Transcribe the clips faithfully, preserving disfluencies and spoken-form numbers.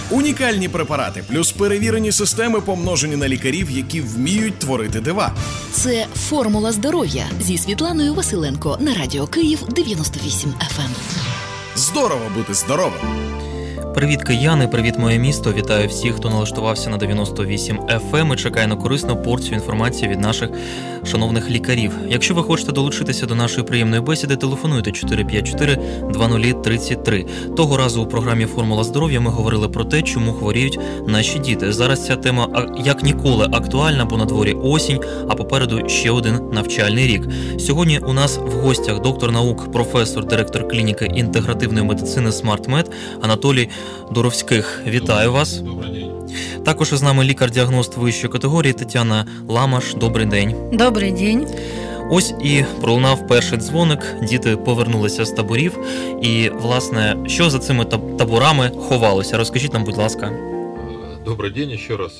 Унікальні препарати, плюс перевірені системи, помножені на лікарів, які вміють творити дива. Це «Формула здоров'я» зі Світланою Василенко на Радіо Київ дев'яносто вісім еф ем. Здорово бути здоровим! Привіт, кияни, привіт, моє місто. Вітаю всіх, хто налаштувався на дев'яносто вісім еф ем і чекає на корисну порцію інформації від наших шановних лікарів. Якщо ви хочете долучитися до нашої приємної бесіди, телефонуйте чотири п'ять чотири два нуль три три. Того разу у програмі «Формула здоров'я» ми говорили про те, чому хворіють наші діти. Зараз ця тема як ніколи актуальна, бо на дворі осінь, а попереду ще один навчальний рік. Сьогодні у нас в гостях доктор наук, професор, директор клініки інтегративної медицини «Смарт-Мед» Анатолій Дуровських. Вітаю вас. Добрий день. Також із нами лікар-діагност вищої категорії Тетяна Ламаш. Добрий день. Добрий день. Ось і пролунав перший дзвоник, діти повернулися з таборів. І, власне, що за цими таборами ховалося? Розкажіть нам, будь ласка. Добрый день еще раз.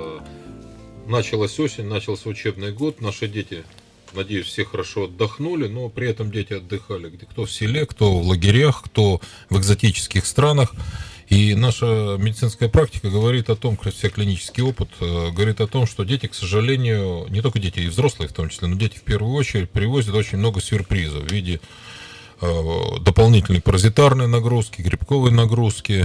Началась осень, начался учебный год. Наши дети, надеюсь, все хорошо отдохнули, но при этом дети отдыхали. Кто в селе, кто в лагерях, кто в экзотических странах. И наша медицинская практика говорит о том, вся клинический опыт говорит о том, что дети, к сожалению, не только дети, и взрослые в том числе, но дети в первую очередь привозят очень много сюрпризов в виде дополнительной паразитарной нагрузки, грибковой нагрузки.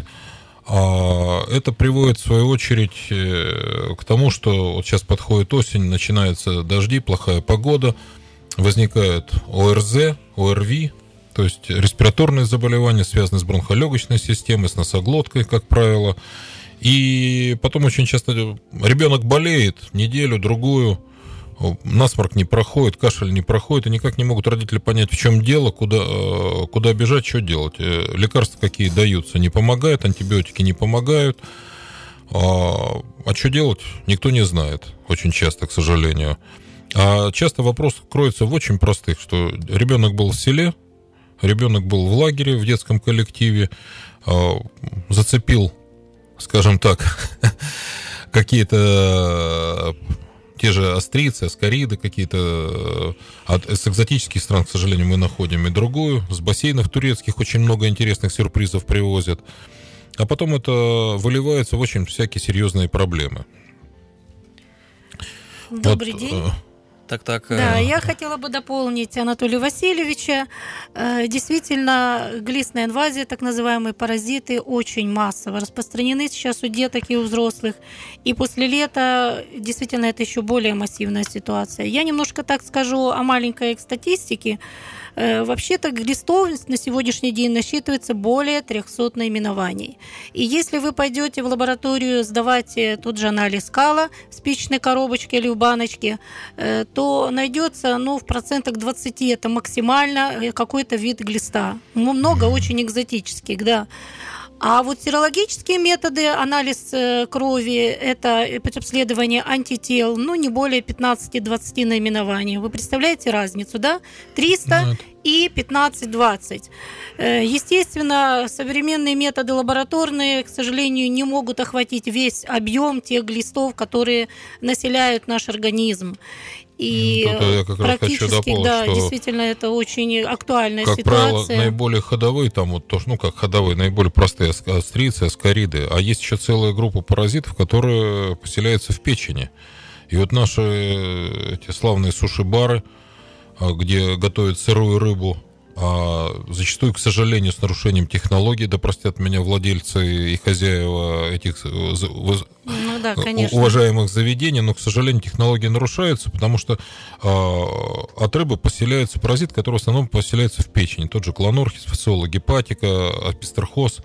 А это приводит, в свою очередь, к тому, что вот сейчас подходит осень, начинаются дожди, плохая погода, возникают о эр зэ, о эр ви, то есть респираторные заболевания, связанные с бронхолегочной системой, с носоглоткой, как правило. И потом очень часто ребенок болеет неделю, другую, насморк не проходит, кашель не проходит, и никак не могут родители понять, в чем дело, куда, куда бежать, что делать. Лекарства какие даются, не помогают, антибиотики не помогают. А, а что делать, никто не знает, очень часто, к сожалению. А часто вопрос кроется в очень простых, что ребенок был в селе, ребенок был в лагере, в детском коллективе, зацепил, скажем так, какие-то те же острицы, аскариды какие-то. С экзотических стран, к сожалению, мы находим и другую. С бассейнов турецких очень много интересных сюрпризов привозят. А потом это выливается в очень всякие серьезные проблемы. Добрый вот, день. Так, так. Да, я хотела бы дополнить Анатолия Васильевича. Действительно, глистная инвазия, так называемые паразиты, очень массово распространены сейчас у деток и у взрослых. И после лета действительно это еще более массивная ситуация. Я немножко так скажу о маленькой статистике. Вообще-то глистов на сегодняшний день насчитывается более трехсот наименований. И если вы пойдете в лабораторию сдавать тот же анализ кала в спичечной коробочке или в баночке, то найдется, ну, в процентах двадцати это максимально какой-то вид глиста. Много очень экзотических, да. А вот серологические методы, анализ крови, это обследование антител, ну, не более пятнадцать-двадцать наименований. Вы представляете разницу, да? триста Нет. И пятнадцать-двадцать. Естественно, современные методы лабораторные, к сожалению, не могут охватить весь объем тех глистов, которые населяют наш организм. И я как раз хочу дополнить, да, что действительно, это очень актуальная как ситуация. Как правило, наиболее ходовые, там вот тоже, ну как ходовые, наиболее простые астрицы, аскариды, а есть еще целая группа паразитов, которые поселяются в печени. И вот наши эти славные суши-бары, где готовят сырую рыбу, а зачастую, к сожалению, с нарушением технологий, да простят меня владельцы и хозяева этих ну, да, уважаемых заведений, но, к сожалению, технологии нарушаются, потому что а, от рыбы поселяется паразит, который в основном поселяется в печени, тот же клонорхис, фасциола гепатика, апистерхоз.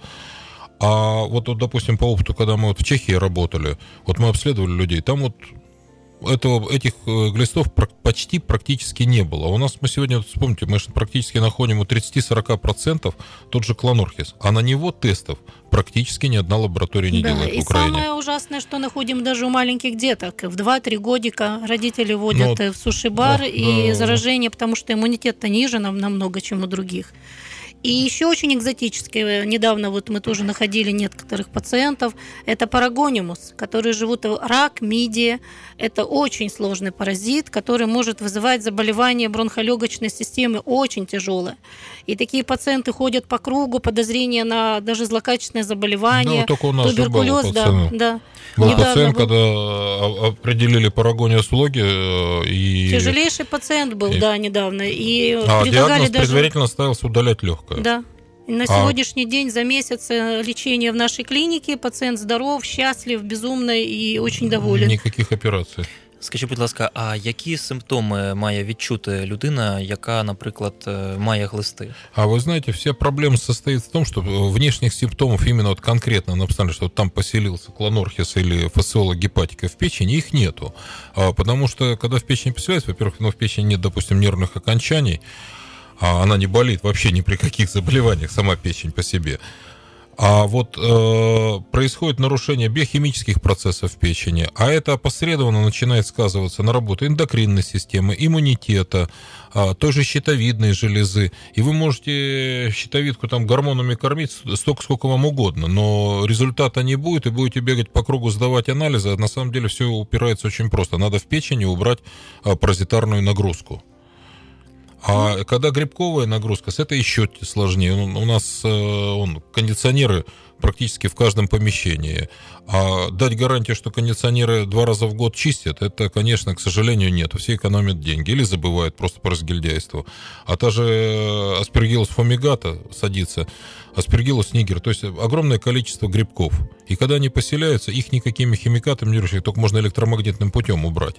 А вот, вот, допустим, по опыту, когда мы вот в Чехии работали, вот мы обследовали людей, там вот этого, этих глистов почти практически не было. У нас мы сегодня, вот вспомните, мы практически находим у тридцать-сорок процентов тот же клонорхис, а на него тестов практически ни одна лаборатория не да, делает в и Украине. И самое ужасное, что находим даже у маленьких деток. В два-три годика родители водят ну, в суши-бар, да, и да. заражение, потому что иммунитет-то ниже нам намного, чем у других. И еще очень экзотические, недавно вот мы тоже находили некоторых пациентов, это парагонимус, которые живут рак, мидия. Это очень сложный паразит, который может вызывать заболевание бронхолегочной системы, очень тяжелое. И такие пациенты ходят по кругу, подозрения на даже злокачественное заболевание, да, только у нас туберкулез. Же да, да. Был Недавно пациент, был. когда определили парагониус логи и... Тяжелейший пациент был, и... да, недавно. И а предлагали диагноз даже... предварительно ставился удалять легкое. Да. И на сегодняшний а... день за месяц лечения в нашей клинике пациент здоров, счастлив, безумно и очень доволен. Никаких операцій. Скажіть, будь ласка, а які симптоми має відчути людина, яка, наприклад, має глисты? А вы знаете, вся проблема состоит в том, что внешних симптомов именно вот конкретно, например, что там поселился клонорхис или фасциола гепатика в печени, их нету. А, потому что, когда в печени поселяется, во-первых, ну, в печени нет, допустим, нервных окончаний, а она не болит вообще ни при каких заболеваниях, сама печень по себе. А вот э, происходит нарушение биохимических процессов в печени, а это опосредованно начинает сказываться на работе эндокринной системы, иммунитета, э, той же щитовидной железы. И вы можете щитовидку там гормонами кормить столько, сколько вам угодно, но результата не будет, и будете бегать по кругу, сдавать анализы. А на самом деле все упирается очень просто. Надо в печени убрать э, паразитарную нагрузку. А когда грибковая нагрузка, с это еще сложнее. У нас он, кондиционеры практически в каждом помещении. А дать гарантию, что кондиционеры два раза в год чистят, это, конечно, к сожалению, нет. Все экономят деньги или забывают просто по разгильдяйству. А та же аспергиллус фумигата садится, аспергиллус нигер, то есть огромное количество грибков. И когда они поселяются, их никакими химикатами не решить, только можно электромагнитным путем убрать.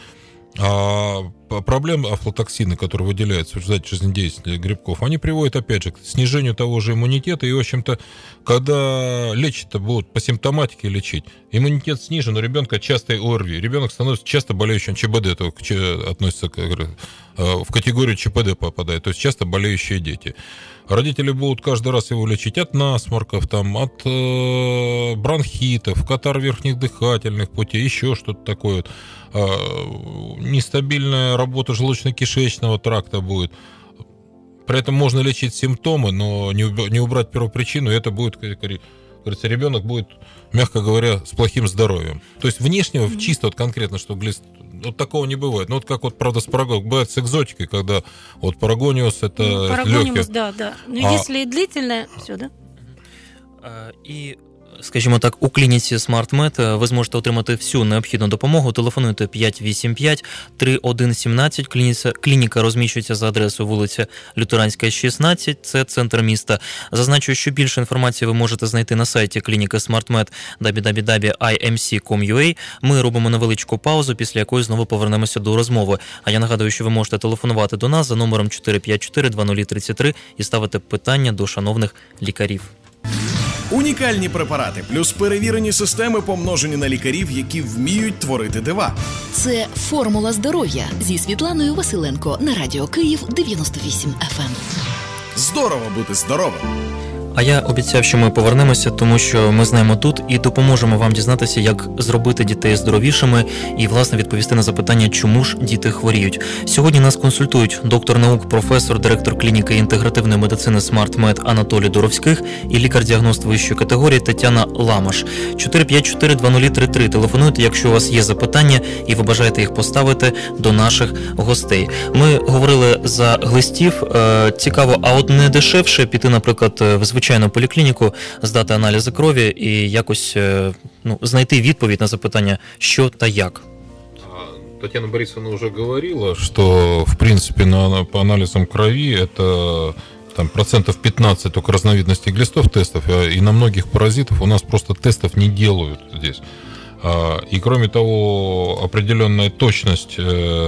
А проблемы афлотоксины, которые выделяются в результате жизнедеятельности грибков, они приводят, опять же, к снижению того же иммунитета. И, в общем-то, когда лечить-то будут по симптоматике лечить, иммунитет снижен, у ребенка часто ОРВИ. Ребенок становится часто болеющим ЧБД, это относится к, в категорию ЧПД попадает, то есть часто болеющие дети. Родители будут каждый раз его лечить от насморков, там, от э, бронхитов, катар верхних дыхательных путей, еще что-то такое. Э, нестабильная работа желудочно-кишечного тракта будет. При этом можно лечить симптомы, но не, уб- не убрать первопричину, и это будет, как говорится, ребенок будет, мягко говоря, с плохим здоровьем. То есть внешнего, mm-hmm. чисто вот конкретно, что глист... Вот такого не бывает. Ну, вот как вот, правда, с парагониусом. Бывает с экзотикой, когда вот парагониус это ну, парагониус, легкий. да, да. Но а... если длительное, все, да? І, скажімо так, у клініці SmartMed ви зможете отримати всю необхідну допомогу. Телефонуйте п'ять вісім п'ять три один один сім. Клініка, клініка розміщується за адресою вулиця Лютеранська, шістнадцять. Це центр міста. Зазначу, що більше інформації ви можете знайти на сайті клініки SmartMed дабл ю дабл ю дабл ю крапка ай ем сі крапка ком крапка ю а. Ми робимо невеличку паузу, після якої знову повернемося до розмови. А я нагадую, що ви можете телефонувати до нас за номером чотири п'ять чотири два нуль три три і ставити питання до шановних лікарів. Унікальні препарати плюс перевірені системи, помножені на лікарів, які вміють творити дива. Це «Формула здоров'я» зі Світланою Василенко на Радіо Київ дев'яносто вісім еф ем. Здорово бути здоровим! А я обіцяв, що ми повернемося, тому що ми знаємо тут і допоможемо вам дізнатися, як зробити дітей здоровішими і, власне, відповісти на запитання, чому ж діти хворіють. Сьогодні нас консультують доктор наук, професор, директор клініки інтегративної медицини SmartMed Анатолій Дуровських і лікар-діагност вищої категорії Тетяна Ламаш. чотири п'ять чотири два нуль три три. Телефонуйте, якщо у вас є запитання і ви бажаєте їх поставити до наших гостей. Ми говорили за глистів. Цікаво, а от не дешевше піти, наприклад, в звичайну звичайну поліклініку, здати аналізи крові і якось ну, знайти відповідь на запитання, що та як. Татьяна Борисовна уже говорила, что, в принципе, на, по анализам крови это там, процентов пятнадцать только разновидностей глистов тестов, и на многих паразитов у нас просто тестов не делают здесь. И, кроме того, определенная точность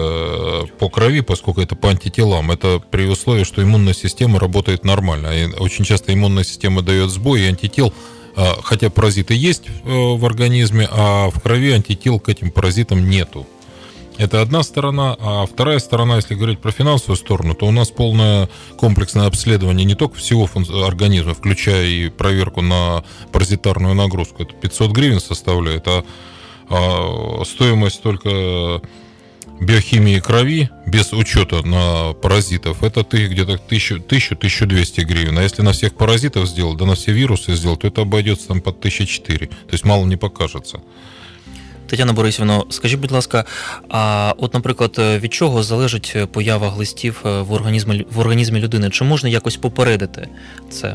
по крови, поскольку это по антителам, это при условии, что иммунная система работает нормально. И очень часто иммунная система дает сбой, и антител, хотя паразиты есть в организме, а в крови антител к этим паразитам нету. Это одна сторона, а вторая сторона, если говорить про финансовую сторону, то у нас полное комплексное обследование не только всего организма, включая и проверку на паразитарную нагрузку. Это пятьсот гривен составляет, а, а стоимость только биохимии крови, без учета на паразитов, это ты где-то тысячу-тысячу двести гривен. А если на всех паразитов сделать, да на все вирусы сделать, то это обойдется там под тисячу четыре. То есть мало не покажется. Тетяна Борисівна, скажіть, будь ласка, а от, наприклад, від чого залежить поява глистів в організмі, в організмі людини? Чи можна якось попередити це?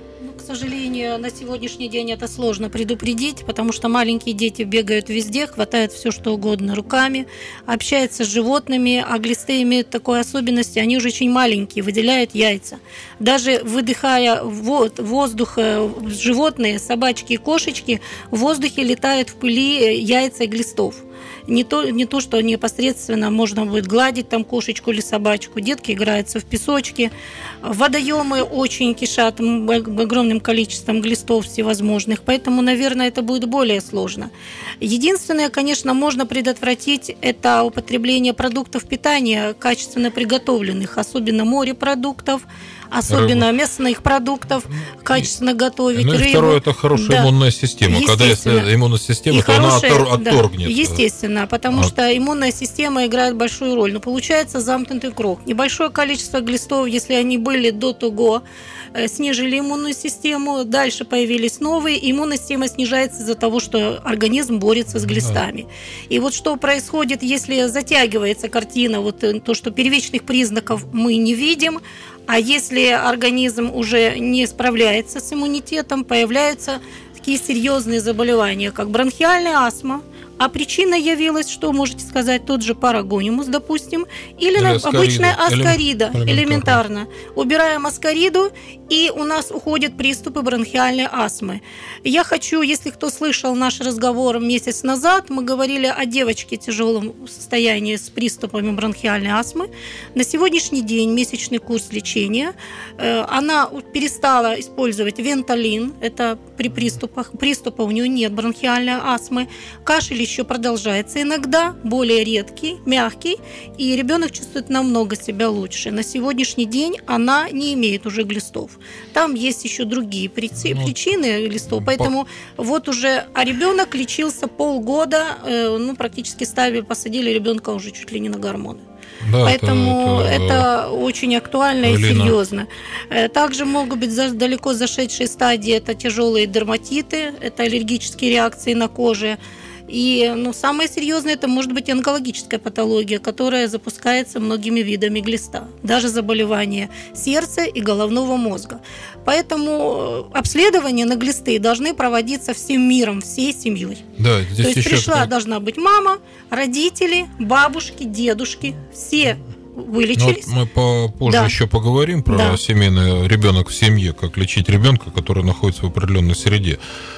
К сожалению, на сегодняшний день это сложно предупредить, потому что маленькие дети бегают везде, хватают все, что угодно руками, общаются с животными, а глисты имеют такую особенность, они уже очень маленькие, выделяют яйца. Даже выдыхая воздух, животные, собачки и кошечки, в воздухе летают в пыли яйца глистов. Не то, не то, что непосредственно можно будет гладить там кошечку или собачку. Детки играются в песочке. Водоемы очень кишат огромным количеством глистов всевозможных, поэтому, наверное, это будет более сложно. Единственное, конечно, можно предотвратить, это употребление продуктов питания, качественно приготовленных, особенно морепродуктов, особенно рыбу. Мясных продуктов, качественно готовить. Ну и рыбу. Второе, это хорошая да. иммунная система. Когда если иммунная система, и то хорошая, она оттор- отторгнет. Да, естественно, потому а. что иммунная система играет большую роль. Но получается замкнутый круг. Небольшое количество глистов, если они были до того, снижили иммунную систему, дальше появились новые, иммунная система снижается из-за того, что организм борется с глистами. Да. И вот что происходит, если затягивается картина, вот то, что первичных признаков мы не видим, а если организм уже не справляется с иммунитетом, появляются такие серьезные заболевания, как бронхиальная астма. А причина явилась, что можете сказать, тот же парагонимус, допустим, или, или аскарида. Обычная аскарида, элементарно. элементарно. Убираем аскариду, и у нас уходят приступы бронхиальной астмы. Я хочу, если кто слышал наш разговор месяц назад, мы говорили о девочке в тяжелом состоянии с приступами бронхиальной астмы. На сегодняшний день месячный курс лечения. Она перестала использовать венталин, это при приступах. Приступа у нее нет бронхиальной астмы. Кашель еще продолжается иногда, более редкий, мягкий, и ребенок чувствует намного себя лучше. На сегодняшний день она не имеет уже глистов. Там есть еще другие причины глистов, поэтому по... вот уже, а ребенок лечился полгода, ну, практически ставили, посадили ребенка уже чуть ли не на гормоны. Да, Поэтому это, это... это очень актуально Алина. И серьезно. Также могут быть далеко зашедшие стадии, это тяжелые дерматиты, это аллергические реакции на коже. И ну, самое серьезное, это может быть онкологическая патология, которая запускается многими видами глиста. Даже заболевания сердца и головного мозга. Поэтому обследования на глисты должны проводиться всем миром, всей семьей. Да, здесь То есть еще пришла что... должна быть мама, родители, бабушки, дедушки, все вылечились. Ну, вот мы позже да. еще поговорим про да. семейный ребенок в семье, как лечить ребенка, который находится в определенной среде.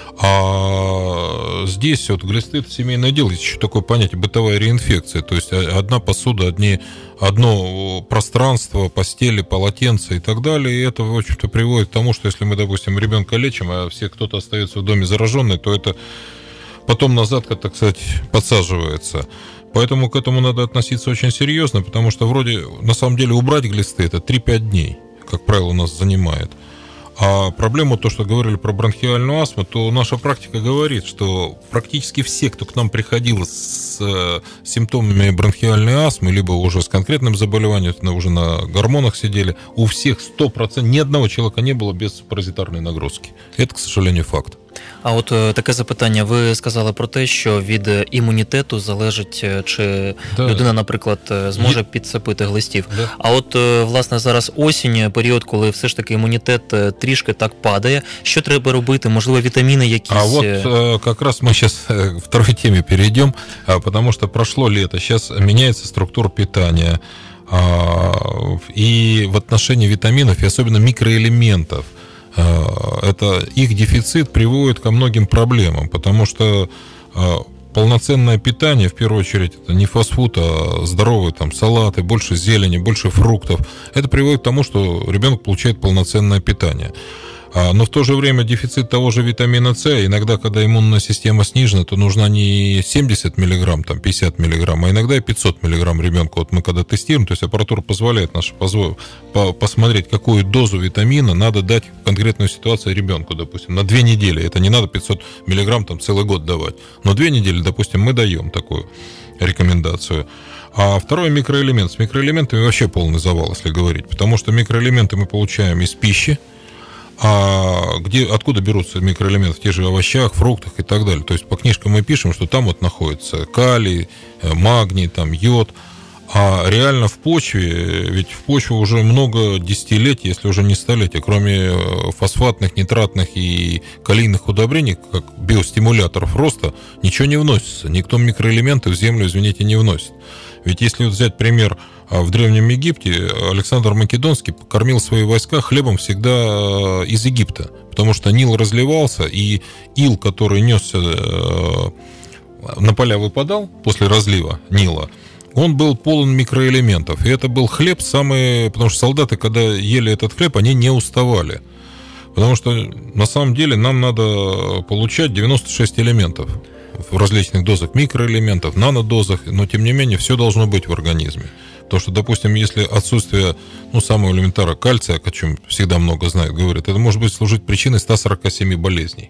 А здесь вот глисты — это семейное дело. Есть еще такое понятие бытовая реинфекция. То есть одна посуда, одни, одно пространство, постели, полотенца и так далее. И это, в общем-то, приводит к тому, что если мы, допустим, ребенка лечим, а все кто-то остается в доме зараженный, то это потом назад, как так сказать, подсаживается. Поэтому к этому надо относиться очень серьезно, потому что вроде, на самом деле, убрать глисты — это три-пять дней, как правило, нас занимает. А проблема, то, что говорили про бронхиальную астму, то наша практика говорит, что практически все, кто к нам приходил с э, симптомами бронхиальной астмы, либо уже с конкретным заболеванием, уже на гормонах сидели, у всех сто процентов, ни одного человека не было без паразитарной нагрузки. Это, к сожалению, факт. А от таке запитання. Ви сказали про те, що від імунітету залежить, чи да. людина, наприклад, зможе Є... підцепити глистів. Да. А от, власне, зараз осінь, період, коли все ж таки імунітет трішки так падає. Що треба робити? Можливо, вітаміни якісь? А вот как раз мы сейчас к второй теме перейдем, потому что прошло лето, сейчас меняется структура питания. И в отношении витаминов, и особенно микроэлементов, это их дефицит приводит ко многим проблемам, потому что полноценное питание, в первую очередь, это не фастфуд, а здоровые там салаты, больше зелени, больше фруктов. Это приводит к тому, что ребенок получает полноценное питание. Но в то же время дефицит того же витамина С, иногда, когда иммунная система снижена, то нужно не семьдесят миллиграмм, там пятьдесят миллиграмм, а иногда и пятьсот миллиграмм ребенку. Вот мы когда тестируем, то есть аппаратура позволяет наш, позво, по, посмотреть, какую дозу витамина надо дать в конкретную ситуацию ребенку, допустим, на две недели. Это не надо пятьсот миллиграмм там целый год давать, но две недели, допустим, мы даем такую. рекомендацию. А второй микроэлемент. С микроэлементами вообще полный завал, если говорить. Потому что микроэлементы мы получаем из пищи. А где, откуда берутся микроэлементы в тех же овощах, фруктах и так далее. То есть по книжкам мы пишем, что там вот находится калий, магний, там, йод. А реально в почве, ведь в почве уже много десятилетий, если уже не столетия, кроме фосфатных, нитратных и калийных удобрений, как биостимуляторов роста, ничего не вносится. Никто микроэлементы в землю, извините, не вносит. Ведь если вот взять пример, в Древнем Египте Александр Македонский кормил свои войска хлебом всегда из Египта, потому что Нил разливался, и ил, который несся на поля, выпадал после разлива Нила, он был полон микроэлементов. И это был хлеб самый... Потому что солдаты, когда ели этот хлеб, они не уставали. Потому что на самом деле нам надо получать девяносто шесть элементов в различных дозах микроэлементов, нанодозах, но тем не менее все должно быть в организме. Потому что, допустим, если отсутствие, ну, самого элементарного кальция, о чем всегда много знают, говорят, это может быть служить причиной ста сорока семи болезней.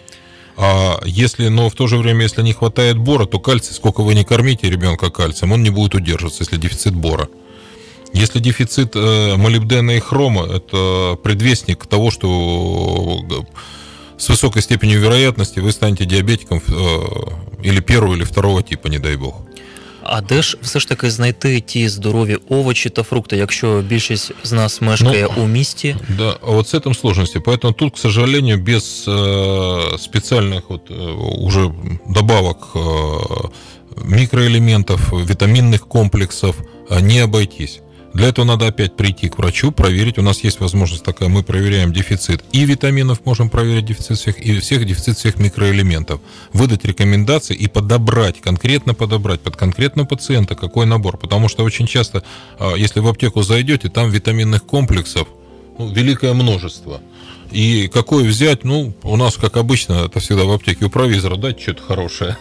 А если, но в то же время, если не хватает бора, то кальций, сколько вы не кормите ребенка кальцием, он не будет удерживаться, если дефицит бора. Если дефицит э, молибдена и хрома, это предвестник того, что с высокой степенью вероятности ви станете диабетиком е, или первого, или второго типу, не дай бог. А де ж все ж таки знайти ті здорові овочі та фрукти, якщо більшість з нас мешкає ну, у місті? Да, а вот с этим сложности. Поэтому тут, к сожалению, без э, специальных вот, э, уже добавок э, микроэлементов, витаминных комплексов э, не обойтись. Для этого надо опять прийти к врачу, проверить. У нас есть возможность такая, мы проверяем дефицит и витаминов, можем проверить дефицит всех, и всех дефицит всех микроэлементов. Выдать рекомендации и подобрать, конкретно подобрать под конкретного пациента какой набор. Потому что очень часто, если в аптеку зайдете, там витаминных комплексов ну, великое множество. И какой взять, ну, у нас, как обычно, это всегда в аптеке у провизора дать что-то хорошее.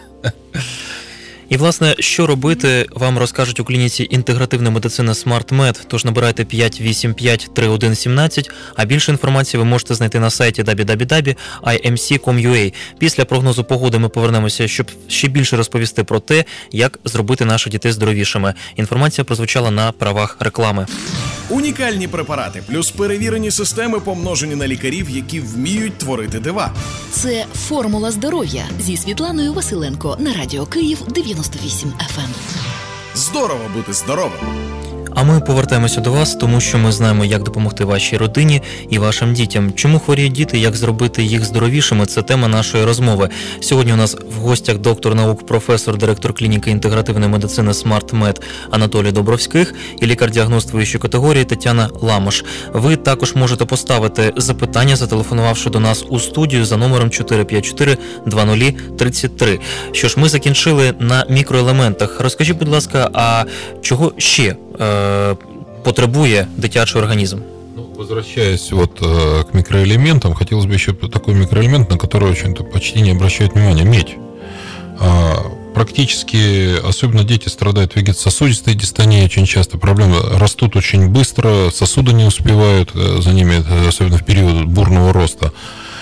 І, власне, що робити, вам розкажуть у клініці інтегративної медицини SmartMed, тож набирайте п'ять вісім п'ять три один сім, а більше інформації ви можете знайти на сайті дабл ю дабл ю дабл ю крапка ай ем сі крапка ком крапка ю а. Після прогнозу погоди ми повернемося, щоб ще більше розповісти про те, як зробити наших дітей здоровішими. Інформація прозвучала на правах реклами. Унікальні препарати плюс перевірені системи, помножені на лікарів, які вміють творити дива. Це «Формула здоров'я» зі Світланою Василенко на Радіо Київ дев'яносто вісім еф ем. Здорово бути здоровим! А ми повертаємося до вас, тому що ми знаємо, як допомогти вашій родині і вашим дітям. Чому хворіють діти, як зробити їх здоровішими – це тема нашої розмови. Сьогодні у нас в гостях доктор наук, професор, директор клініки інтегративної медицини SmartMed Анатолій Добровських і лікар-діагност вищої категорії Тетяна Ламош. Ви також можете поставити запитання, зателефонувавши до нас у студію за номером чотири п'ять чотири два нуль три три. Що ж, ми закінчили на мікроелементах. Розкажіть, будь ласка, а чого ще потребує дитячий организм? Ну, возвращаясь вот э, к микроэлементам, хотелось бы еще такой микроэлемент, на который очень-то почти не обращают внимания, медь. А, практически, особенно дети страдают вегетососудистой дистонией, очень часто проблемы растут очень быстро, сосуды не успевают за ними, особенно в период бурного роста.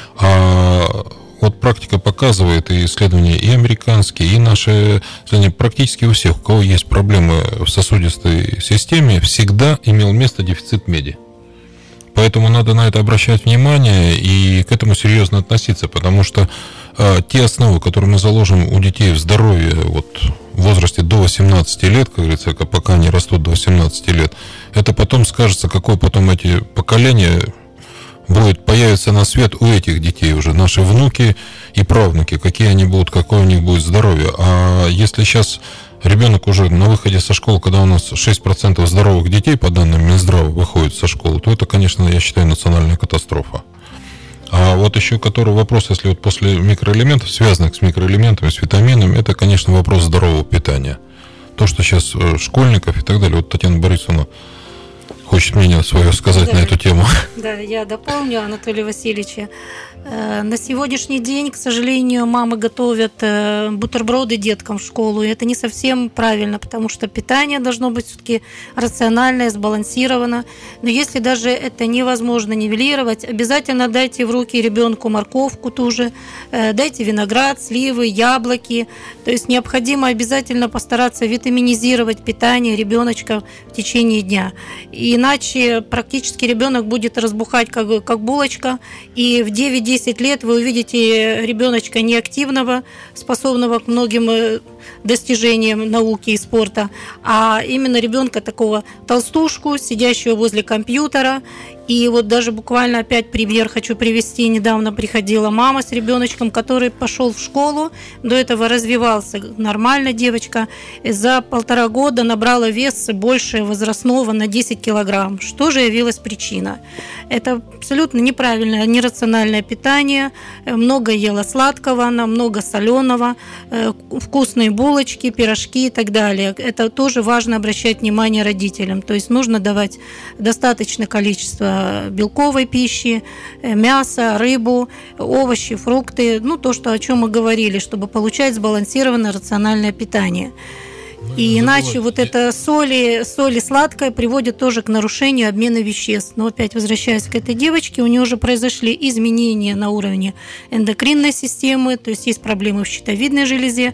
А вот практика показывает, и исследования и американские, и наши исследования, практически у всех, у кого есть проблемы в сосудистой системе, всегда имел место дефицит меди. Поэтому надо на это обращать внимание и к этому серьезно относиться, потому что э, те основы, которые мы заложим у детей в здоровье вот, в возрасте до восемнадцати лет, как говорится, пока они растут до восемнадцати лет, это потом скажется, какое потом эти поколения будет появиться на свет у этих детей уже, наши внуки и правнуки, какие они будут, какое у них будет здоровье. А если сейчас ребенок уже на выходе со школы, когда у нас шесть процентов здоровых детей, по данным Минздрава, выходит со школы, то это, конечно, я считаю, национальная катастрофа. А вот еще который вопрос, если вот после микроэлементов, связанных с микроэлементами, с витаминами, это, конечно, вопрос здорового питания. То, что сейчас школьников и так далее, вот Татьяна Борисовна хочет мнение свое сказать да, на эту тему. Да, я дополню Анатолия Васильевича. На сегодняшний день, к сожалению, мамы готовят бутерброды деткам в школу, и это не совсем правильно, потому что питание должно быть все-таки рациональное, сбалансировано. Но если даже это невозможно нивелировать, обязательно дайте в руки ребенку морковку ту же, дайте виноград, сливы, яблоки. То есть необходимо обязательно постараться витаминизировать питание ребеночка в течение дня. И иначе практически ребенок будет разбухать как, как булочка, и в девять-десять лет вы увидите ребеночка неактивного, способного к многим достижениям науки и спорта, а именно ребенка такого толстушку, сидящего возле компьютера. И вот даже буквально опять пример хочу привести. Недавно приходила мама с ребеночком, который пошел в школу, до этого развивался нормально девочка, и за полтора года набрала вес больше возрастного на десять килограмм. Что же явилась причина? Это абсолютно неправильное, нерациональное питание, много ела сладкого, она много соленого, вкусные булочки, пирожки и так далее. Это тоже важно обращать внимание родителям. То есть нужно давать достаточное количество белковой пищи, мясо, рыбу, овощи, фрукты, ну то, что, о чем мы говорили, чтобы получать сбалансированное рациональное питание. Ну, и иначе вот это соли, соли сладкое приводит тоже к нарушению обмена веществ. Но опять возвращаясь к этой девочке, у нее уже произошли изменения на уровне эндокринной системы, то есть есть проблемы в щитовидной железе.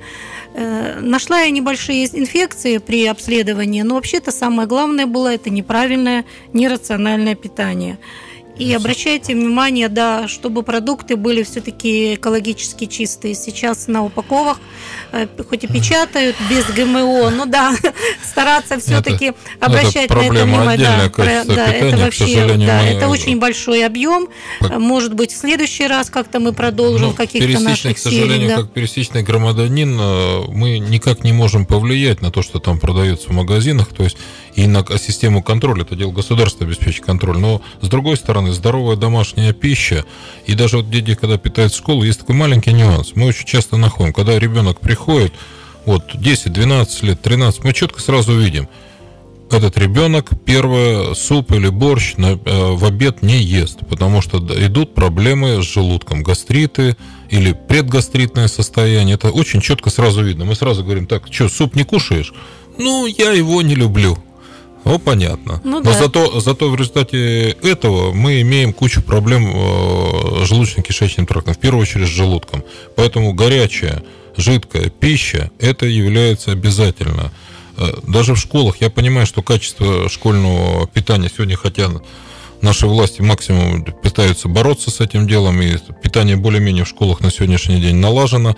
Нашла я небольшие инфекции при обследовании, но вообще-то самое главное было это неправильное, нерациональное питание. И обращайте внимание, да, чтобы продукты были все-таки экологически чистые. Сейчас на упаковках, хоть и печатают без ГМО, но да, стараться все-таки это, обращать это на это внимание. Да, про, да, питания, это вообще, да, мы... это очень большой объем. По... Может быть, в следующий раз как-то мы продолжим ну, каких-то наших к сожалению, серий, да. Как пересечный громадянин, мы никак не можем повлиять на то, что там продается в магазинах, то есть и на систему контроля, это дело государства обеспечить контроль. Но с другой стороны, здоровая домашняя пища, и даже вот дети, когда питают в школу, есть такой маленький нюанс. Мы очень часто находим, когда ребенок приходит, вот десять-двенадцать лет, тринадцать, мы четко сразу видим, этот ребенок первое суп или борщ на, э, в обед не ест, потому что идут проблемы с желудком, гастриты или предгастритное состояние. Это очень четко сразу видно. Мы сразу говорим, так, что, суп не кушаешь? Ну, я его не люблю. Ну, понятно. Ну, да. Но зато, зато в результате этого мы имеем кучу проблем с желудочно-кишечным трактом, в первую очередь с желудком. Поэтому горячая, жидкая пища, это является обязательно. Даже в школах, я понимаю, что качество школьного питания сегодня, хотя наши власти максимум пытаются бороться с этим делом, и питание более-менее в школах на сегодняшний день налажено.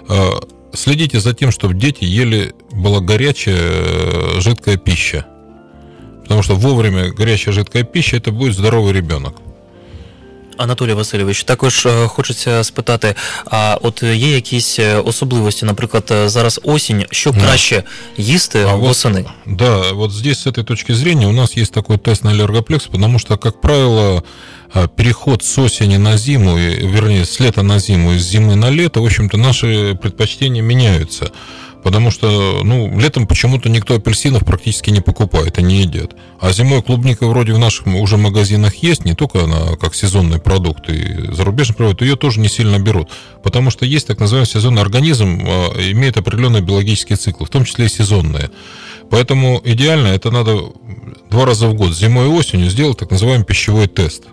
Следите за тем, чтобы дети ели, была горячая, жидкая пища. Потому що вовремя гаряча жидка пища – це буде здоровий ребенок. Анатолій Васильович, також хочеться спитати, а от є якісь особливості, наприклад, зараз осінь, що краще їсти а восени? Вот, да, вот здесь с этой точки зрения у нас есть такой тест на аллергоплекс, потому что, как правило, переход с осени на зиму, вернее, с лета на зиму, с зимы на лето, в общем-то, наши предпочтения меняются. Потому что, ну, летом почему-то никто апельсинов практически не покупает и не едят. А зимой клубника вроде в наших уже магазинах есть, не только она как сезонный продукт, и зарубежный продукт, ее тоже не сильно берут. Потому что есть так называемый сезонный организм, имеет определенные биологические циклы, в том числе и сезонные. Поэтому идеально это надо два раза в год, зимой и осенью, сделать так называемый пищевой тест,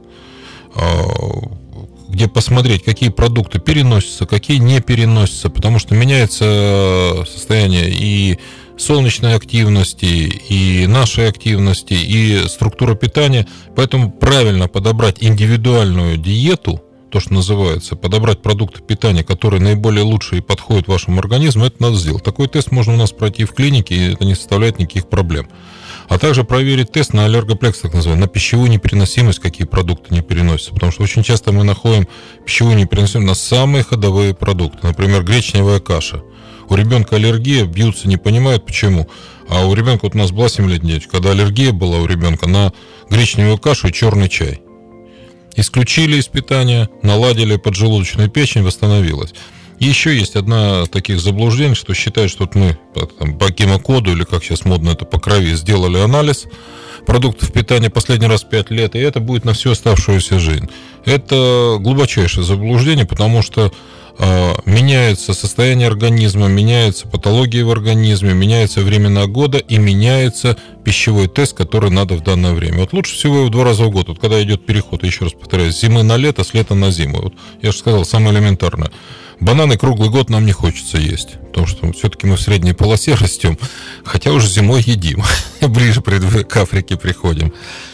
где посмотреть, какие продукты переносятся, какие не переносятся, потому что меняется состояние и солнечной активности, и нашей активности, и структура питания. Поэтому правильно подобрать индивидуальную диету, то, что называется, подобрать продукты питания, которые наиболее лучшие подходят вашему организму, это надо сделать. Такой тест можно у нас пройти в клинике, и это не составляет никаких проблем. А также проверить тест на аллергоплекс, так называемый, на пищевую непереносимость, какие продукты не переносятся. Потому что очень часто мы находим пищевую непереносимость на самые ходовые продукты. Например, гречневая каша. У ребенка аллергия, бьются, не понимают почему. А у ребенка, вот у нас была семилетняя девочка, когда аллергия была у ребенка на гречневую кашу и черный чай. Исключили из питания, наладили поджелудочную печень, восстановилась. Еще есть одна таких заблуждений, что считают, что вот мы там, по гемокоду, или как сейчас модно это, по крови, сделали анализ продуктов питания последний раз в пять лет, и это будет на всю оставшуюся жизнь. Это глубочайшее заблуждение, потому что э, меняется состояние организма, меняются патологии в организме, меняется времена года и меняется пищевой тест, который надо в данное время. Вот лучше всего в два раза в год, вот когда идет переход, еще раз повторяю, с зимы на лето, с лета на зиму. Вот я же сказал, самое элементарное. Бананы круглый год нам не хочется есть, потому что все-таки мы в средней полосе растем, хотя уже зимой едим, ближе к Африке приходим.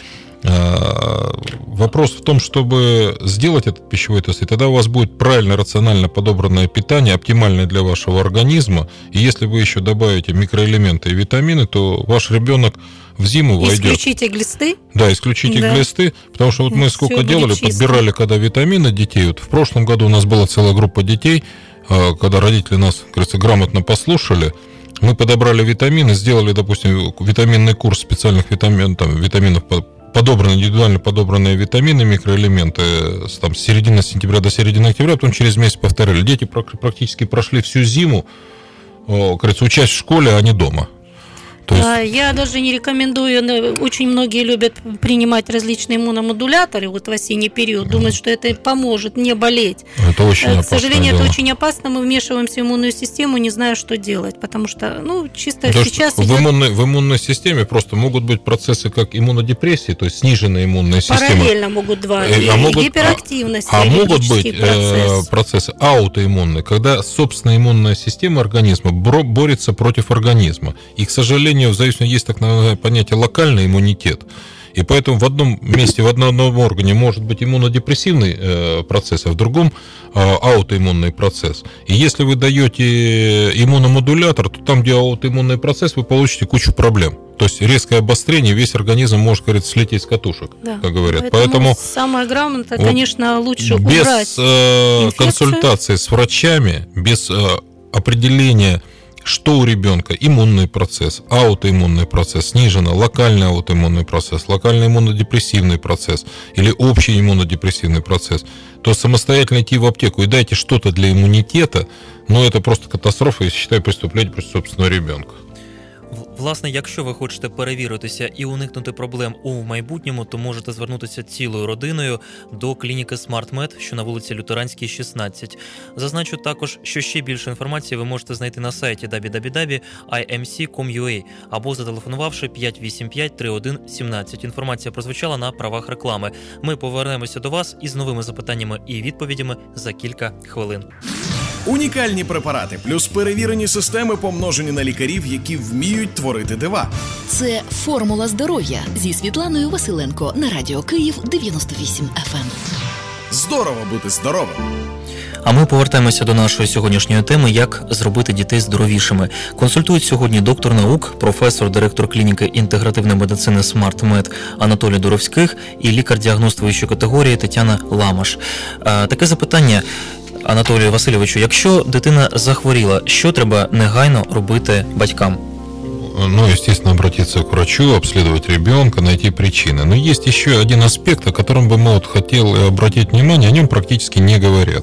Вопрос в том, чтобы сделать этот пищевой тест, и тогда у вас будет правильно, рационально подобранное питание, оптимальное для вашего организма, и если вы еще добавите микроэлементы и витамины, то ваш ребенок в зиму войдет. Исключите глисты. Да, исключите да. глисты, потому что вот мы Все сколько делали, чисто. Подбирали когда витамины детей. Вот в прошлом году у нас была целая группа детей, когда родители нас, как говорится, грамотно послушали, мы подобрали витамины, сделали, допустим, витаминный курс специальных витамин, там, витаминов, подобранные, индивидуально подобранные витамины, микроэлементы там, с середины сентября до середины октября, потом через месяц повторяли. Дети практически прошли всю зиму, как говорится, учась в школе, а не дома. Есть... Я даже не рекомендую, очень многие любят принимать различные иммуномодуляторы вот в осенний период, думают, что это поможет не болеть. Это очень опасно. К сожалению, дело. Это очень опасно, мы вмешиваемся в иммунную систему, не зная, что делать, потому что, ну, чисто то, сейчас... В, идет... иммунной, в иммунной системе просто могут быть процессы как иммунодепрессии, то есть сниженная иммунная система. Параллельно могут два, а и могут, гиперактивность, а, а могут быть процесс. э, процессы аутоиммунные, когда собственная иммунная система организма борется против организма. И, к сожалению, в зависимости есть так понятие локальный иммунитет. И поэтому в одном месте, в одном органе может быть иммунодепрессивный э, процесс, а в другом э, аутоиммунный процесс. И если вы даете иммуномодулятор, то там, где аутоиммунный процесс, вы получите кучу проблем. То есть резкое обострение, весь организм может, говорит, слететь с катушек, да. как говорят. Поэтому, Поэтому самое главное, конечно, лучше без, убрать без э, консультации с врачами, без э, определения, что у ребенка иммунный процесс, аутоиммунный процесс, сниженно, локальный аутоиммунный процесс, локальный иммунодепрессивный процесс или общий иммунодепрессивный процесс, то самостоятельно идти в аптеку и дайте что-то для иммунитета, ну это просто катастрофа, я считаю, преступление против собственного ребенка. Власне, якщо ви хочете перевіритися і уникнути проблем у майбутньому, то можете звернутися цілою родиною до клініки SmartMed, що на вулиці Лютеранській, шістнадцять. Зазначу також, що ще більше інформації ви можете знайти на сайті дабл ю дабл ю дабл ю крапка ай ем сі крапка ком крапка ю а або зателефонувавши п'ять вісім п'ять три один один сім. Інформація прозвучала на правах реклами. Ми повернемося до вас із новими запитаннями і відповідями за кілька хвилин. Унікальні препарати плюс перевірені системи, помножені на лікарів, які вміють творити дива. Це «Формула здоров'я» зі Світланою Василенко на Радіо Київ дев'яносто вісім еф ем. Здорово бути здоровим! А ми повертаємося до нашої сьогоднішньої теми «Як зробити дітей здоровішими». Консультують сьогодні доктор наук, професор, директор клініки інтегративної медицини SmartMed Анатолій Дуровських і лікар-діагност вищої категорії Тетяна Ламаш. Таке запитання, Анатолію Васильовичу, якщо дитина захворіла, що треба негайно робити батькам? Ну, естественно, обратиться к врачу, обследовать ребенка, найти причины. Но есть еще один аспект, о котором бы мы вот хотели обратить внимание, о нем практически не говорят.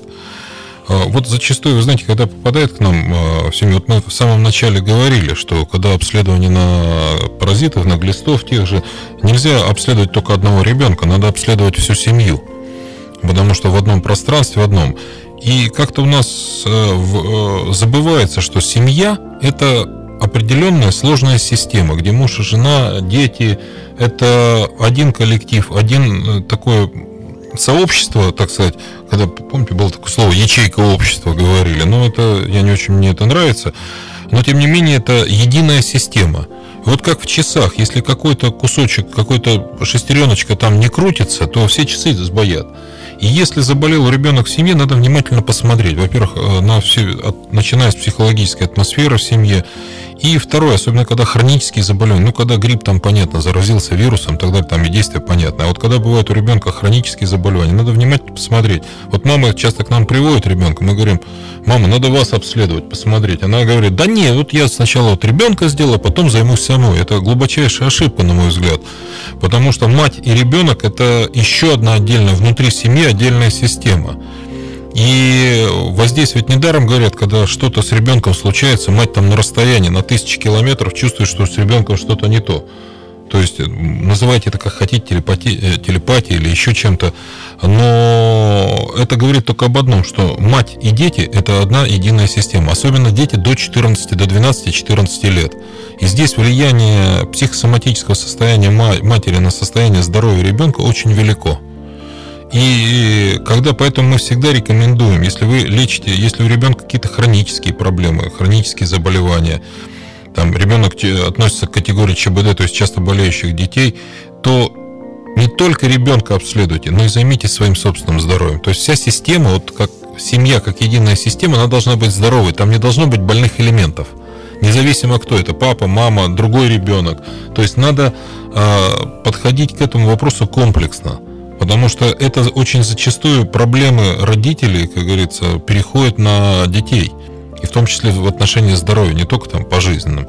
Вот зачастую, вы знаете, когда попадает к нам в семью, вот мы в самом начале говорили, что когда обследование на паразитов, на глистов тех же, нельзя обследовать только одного ребенка, надо обследовать всю семью. Потому что в одном пространстве, в одном. И как-то у нас забывается, что семья – это определенная сложная система, где муж и жена, дети – это один коллектив, один такое сообщество, так сказать, когда, помните, было такое слово «ячейка общества» говорили, но это, я не очень, мне это нравится, но тем не менее это единая система. Вот как в часах, если какой-то кусочек, какой-то шестереночка там не крутится, то все часы сбоят. И если заболел ребенок в семье, надо внимательно посмотреть. Во-первых, на все, от, начиная с психологической атмосферы в семье. И второе, особенно когда хронические заболевания, ну, когда грипп там, понятно, заразился вирусом, тогда там и действие понятно. А вот когда бывает у ребенка хронические заболевания, надо внимательно посмотреть. Вот мама часто к нам приводит ребенка, мы говорим: мама, надо вас обследовать, посмотреть. Она говорит: да нет, вот я сначала вот ребенка сделаю, а потом займусь самой. Это глубочайшая ошибка, на мой взгляд. Потому что мать и ребенок – это еще одна отдельная, внутри семьи отдельная система. И воздействовать недаром говорят, когда что-то с ребенком случается, мать там на расстоянии, на тысячи километров чувствует, что с ребенком что-то не то. То есть называйте это как хотите, телепатией, телепатией или еще чем-то, но это говорит только об одном, что мать и дети – это одна единая система, особенно дети до четырнадцати, до двенадцати-четырнадцати лет. И здесь влияние психосоматического состояния матери на состояние здоровья ребенка очень велико. И когда, поэтому мы всегда рекомендуем, если вы лечите, если у ребенка какие-то хронические проблемы, хронические заболевания, там ребенок относится к категории ЧБД, то есть часто болеющих детей, то не только ребенка обследуйте, но и займитесь своим собственным здоровьем. То есть вся система, вот как семья, как единая система, она должна быть здоровой, там не должно быть больных элементов. Независимо кто это, папа, мама, другой ребенок. То есть надо э, подходить к этому вопросу комплексно. Потому что это очень зачастую проблемы родителей, как говорится, переходят на детей. И в том числе в отношении здоровья, не только там пожизненным.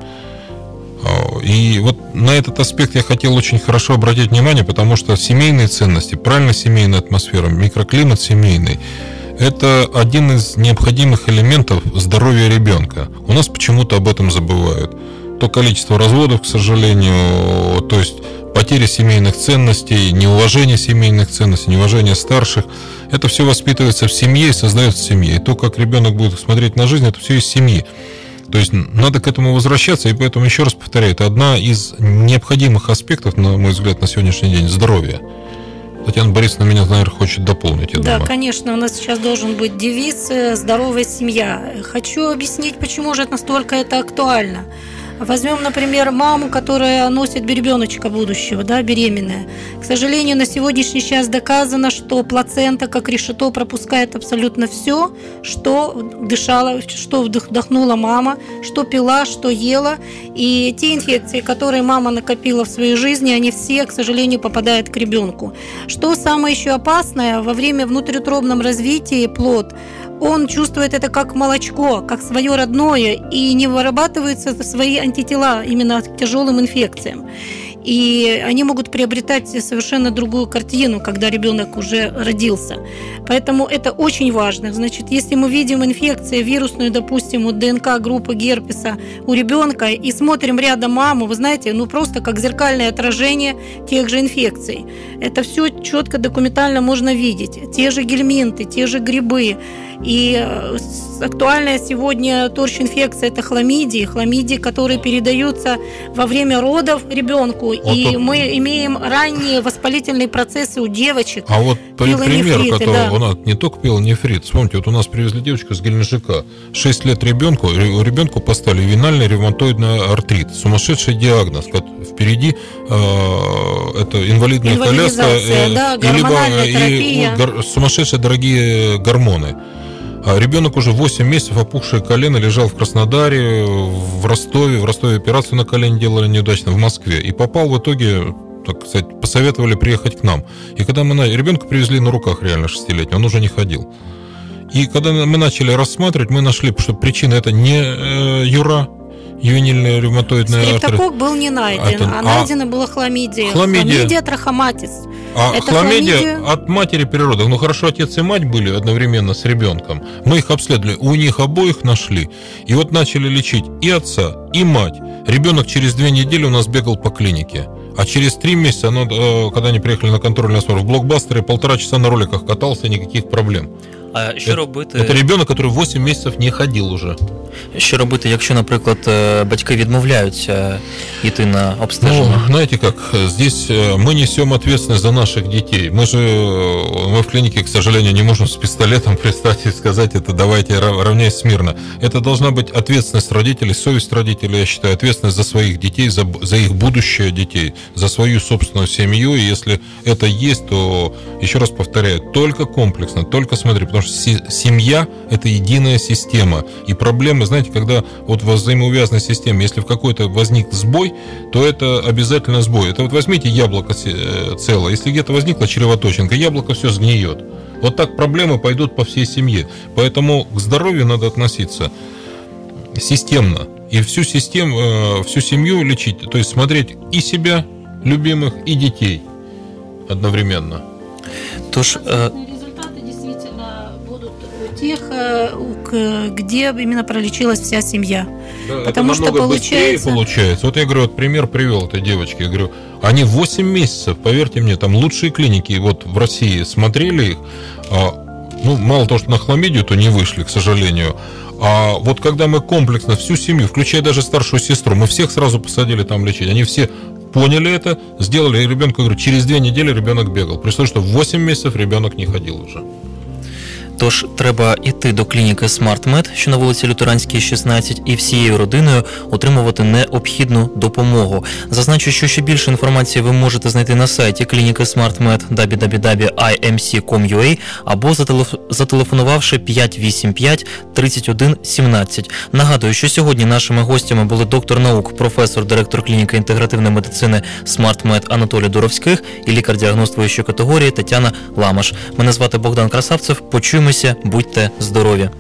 И вот на этот аспект я хотел очень хорошо обратить внимание, потому что семейные ценности, правильная семейная атмосфера, микроклимат семейный – это один из необходимых элементов здоровья ребенка. У нас почему-то об этом забывают. То количество разводов, к сожалению, то есть потеря семейных ценностей, неуважение семейных ценностей, неуважение старших. Это все воспитывается в семье и создается в семье. И то, как ребенок будет смотреть на жизнь, это все из семьи. То есть надо к этому возвращаться, и поэтому, еще раз повторяю, это одна из необходимых аспектов, на мой взгляд, на сегодняшний день – здоровья. Татьяна Борисовна меня, наверное, хочет дополнить, я Да, думаю. конечно, у нас сейчас должен быть девиз «Здоровая семья». Хочу объяснить, почему же это настолько это актуально. Возьмем, например, маму, которая носит ребеночка будущего, да, беременная. К сожалению, на сегодняшний час доказано, что плацента, как решето, пропускает абсолютно все, что дышала, что вдохнула мама, что пила, что ела. И те инфекции, которые мама накопила в своей жизни, они все, к сожалению, попадают к ребенку. Что самое еще опасное, во время внутриутробного развития плод, он чувствует это как молочко, как свое родное, и не вырабатываются свои антитела именно к тяжелым инфекциям. И они могут приобретать совершенно другую картину, когда ребенок уже родился. Поэтому это очень важно. Значит, если мы видим инфекцию вирусную, допустим, у ДНК группы герпеса у ребенка и смотрим рядом маму, вы знаете, ну просто как зеркальное отражение тех же инфекций. Это все четко документально можно видеть. Те же гельминты, те же грибы. И актуальная сегодня торч-инфекция – это хламидии, хламидии, которые передаются во время родов ребенку. Вот и тут... мы имеем ранние воспалительные процессы у девочек. А вот пример, который да. у нас не только пилонефрит. Вспомните, вот у нас привезли девочку с Геленджика. шесть лет ребенку, у ребенку поставили венальный ревматоидный артрит. Сумасшедший диагноз. Впереди э, это инвалидная коляска, э, да, и либо и, гор, сумасшедшие дорогие гормоны. А ребенок уже восемь месяцев, опухшее колено, лежал в Краснодаре, в Ростове. В Ростове операцию на колени делали неудачно, в Москве. И попал в итоге, так сказать, посоветовали приехать к нам. И когда мы ребенка привезли на руках, реально шестилетнего, он уже не ходил. И когда мы начали рассматривать, мы нашли, что причина это не э, ЮРА, ювенильный ревматоидный артрит. Стрептокок был не найден, это, а найдена была хламидия. Хламидия, хламидия трахоматис. А это хламидия, хламидия от матери природы. Ну хорошо, отец и мать были одновременно с ребенком. Мы их обследовали, у них обоих нашли. И вот начали лечить и отца, и мать. Ребенок через две недели у нас бегал по клинике. А через три месяца, ну, когда они приехали на контрольный осмотр, в блокбастере полтора часа на роликах катался, никаких проблем. А що это, робити? Это ребенок, который восемь месяцев не ходил уже. Що робити, якщо, наприклад, батьки відмовляються йти на обстеження? Ну, знаете как, здесь мы несем ответственность за наших детей. Мы же, мы в клинике, к сожалению, не можем с пистолетом пристать и сказать, это давайте равняйся смирно. Это должна быть ответственность родителей, совесть родителей, я считаю, ответственность за своих детей, за, за их будущее детей, за свою собственную семью. И если это есть, то, еще раз повторяю, только комплексно, только смотри, потому что семья – это единая система. И проблемы, знаете, когда вот в взаимоувязанной системе, если в какой-то возник сбой, то это обязательно сбой. Это вот возьмите яблоко целое. Если где-то возникла чревоточинка, яблоко все сгниет. Вот так проблемы пойдут по всей семье. Поэтому к здоровью надо относиться системно. И всю систему, всю семью лечить. То есть смотреть и себя, любимых, и детей одновременно. Тож, тех, э, к- где именно пролечилась вся семья. Да, Потому это что намного получается- быстрее получается. Вот я говорю, вот пример привел этой девочки. Я говорю, они восемь месяцев, поверьте мне, там лучшие клиники вот в России смотрели их. А, ну, мало того, что на хламидию, то не вышли, к сожалению. А вот когда мы комплексно всю семью, включая даже старшую сестру, мы всех сразу посадили там лечить. Они все поняли это, сделали, и ребенку, говорю, через две недели ребенок бегал. При том, что в восемь месяцев ребенок не ходил уже. Тож треба йти до клініки SmartMed, що на вулиці Лютеранській, шістнадцять, і всією родиною отримувати необхідну допомогу. Зазначу, що ще більше інформації ви можете знайти на сайті клініки SmartMed дабл ю дабл ю дабл ю крапка ай ем сі крапка ком ю а або зателеф- зателефонувавши п'ять вісім п'ять тридцять один сімнадцять. Нагадую, що сьогодні нашими гостями були доктор наук, професор, директор клініки інтегративної медицини SmartMed Анатолій Дуровських і лікар-діагност вищої категорії Тетяна Ламаш. Мене звати Богдан Красавцев. Почуємося, будьте здорові!